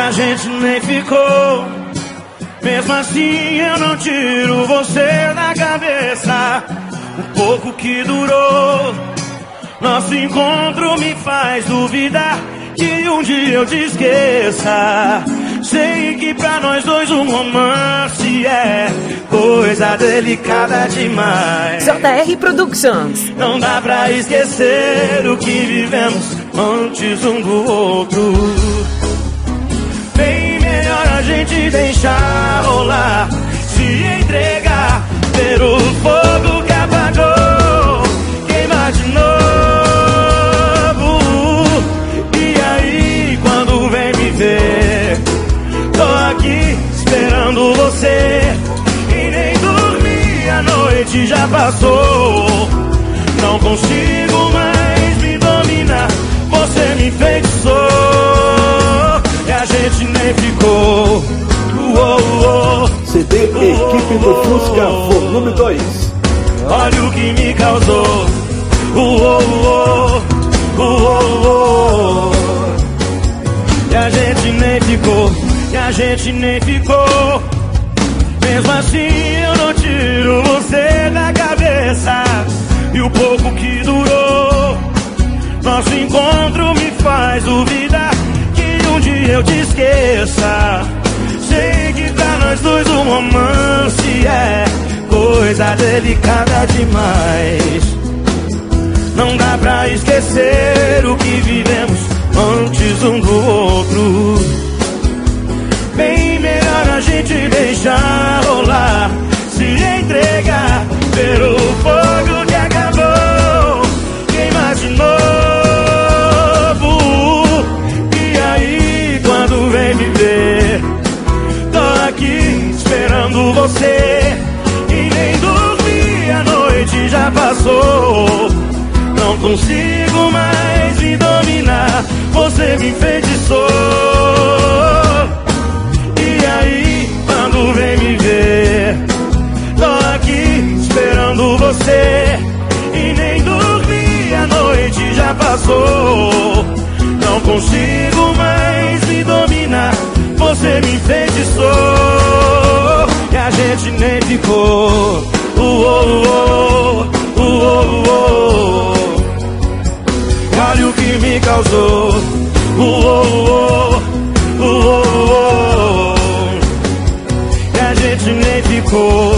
a gente nem ficou. Mesmo assim eu não tiro você da cabeça. O pouco que durou, nosso encontro me faz duvidar que um dia eu te esqueça. Sei que pra nós dois um romance é coisa delicada demais. JR Productions. Não dá pra esquecer o que vivemos antes um do outro. Bem melhor a gente deixar rolar, se entregar, ver o fogo que apagou, queimar de novo. E aí quando vem me ver, tô aqui esperando você. E nem dormi, a noite já passou. Não consigo mais me dominar, você me enfeitiçou. E a gente nem ficou. CD Equipe do Fusca Volume 2. Olha o que me causou. E a gente nem ficou. E a gente nem ficou. Mesmo assim eu não tiro você da cabeça. E o pouco que durou, nosso encontro me faz duvidar que um dia eu te esqueça. Sei que pra nós dois um romance é coisa delicada demais. Não dá pra esquecer o que vivemos antes um do outro. Bem melhor a gente deixar rolar, se entregar, ver o fogo que acabou, queimar de novo. E aí quando vem me ver, tô aqui esperando você. E nem dormi, a noite já passou. Não consigo mais me dominar, você me enfeitiçou. E aí quando vem me ver, tô aqui esperando você. E nem dormi, a noite já passou. Não consigo mais me dominar, você me enfeitiçou. E a gente nem ficou. Olha o que me causou. E a gente nem ficou.